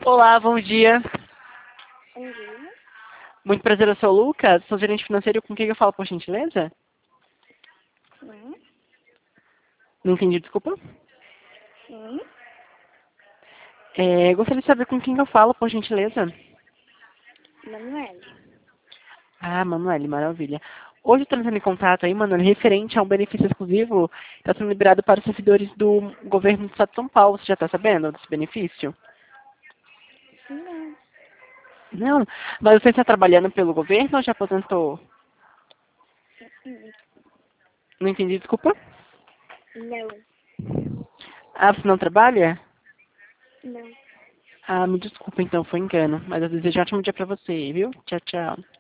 Olá, bom dia. Bom dia. Muito prazer, eu sou o Lucas, sou gerente financeiro. Com quem eu falo, por gentileza? Sim. Não entendi, desculpa. Sim. Gostaria de saber com quem eu falo, por gentileza. Manuel. Ah, Manoel, maravilha. Hoje eu estou entrando em contato aí, Manoel, referente a um benefício exclusivo que está sendo liberado para os servidores do governo do estado de São Paulo. Você já está sabendo desse benefício? Não. Não, mas você está trabalhando pelo governo ou já aposentou? Hum. Não entendi, desculpa. Não. Ah, você não trabalha? Não. Ah, me desculpa então, foi engano. Mas eu desejo um ótimo dia pra você, viu? Tchau, tchau.